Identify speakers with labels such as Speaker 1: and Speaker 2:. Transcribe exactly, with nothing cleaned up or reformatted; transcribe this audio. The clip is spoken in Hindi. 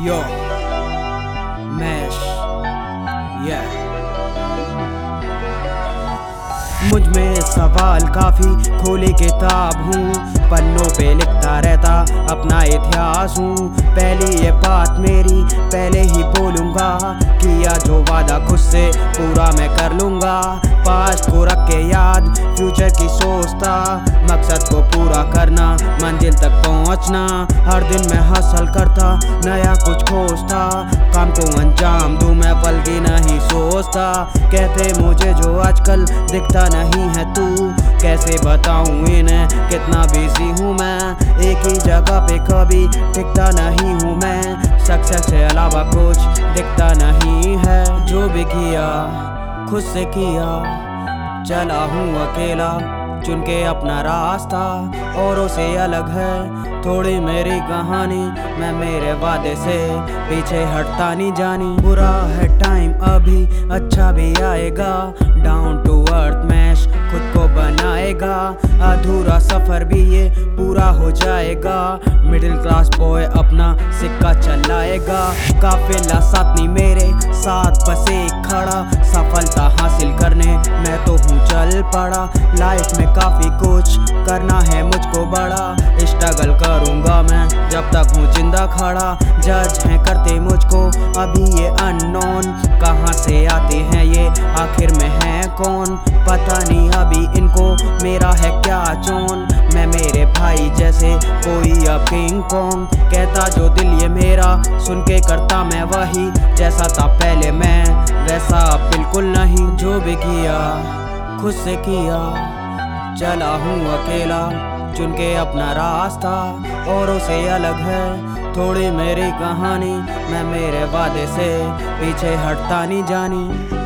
Speaker 1: Yo, Mesh, yeah. मुझ में सवाल काफी, खोली किताब हूँ, पन्नों पे लिखता रहता अपना इतिहास हूँ। पहली ये बात मेरी पहले ही बोलूँगा, किया जो वादा खुद से पूरा मैं कर लूँगा। पास्ट को रख के याद फ्यूचर की सोचता, मकसद को पूरा करना मंजिल तक पहुँचना। हर दिन मैं हासिल करता नया कुछ खोजता, काम को अंजाम दूँ मैं पल की नहीं सोचता। कहते मुझे जो आजकल दिखता नहीं है तू, कैसे बताऊं इन्हें कितना बिजी हूँ मैं। एक ही जगह पे कभी टिकता नहीं हूँ मैं, सक्सेस से अलावा कुछ दिखता नहीं है। जो भी किया खुद से किया, चला हूँ अकेला चुन के अपना रास्ता, औरों से अलग है थोड़ी मेरी कहानी। मैं मेरे वादे से पीछे हटता नहीं जानी। बुरा है टाइम अभी, अच्छा भी आएगा, डाउन टू अर्थ मैश खुद को बनाएगा। अधूरा सफर भी ये पूरा हो जाएगा, मिडिल क्लास बॉय अपना सिक्का चलाएगा। काफिला साथ नहीं मेरे साथ बस एक खड़ा, सफलता हासिल करने मैं तो हूँ चल पड़ा। लाइफ में काफी कुछ करना है मुझको बड़ा, स्ट्रगल करूंगा मैं जब तक हूँ जिंदा खड़ा। जज हैं करते मुझको अभी ये अननोन, कहाँ से आते हैं ये आखिर में है कौन। पता नहीं अभी इनको मेरा है क्या चोन, मैं मेरे भाई जैसे कोई अब किंग कॉन्ग। कहता जो दिल ये मेरा सुन के करता मैं वही, जैसा था पहले मैं वैसा बिल्कुल नहीं। जो भी किया खुद से किया, चला हूँ अकेला चुन के अपना रास्ता, औरों से अलग है थोड़ी मेरी कहानी। मैं मेरे वादे से पीछे हटता नहीं जानी।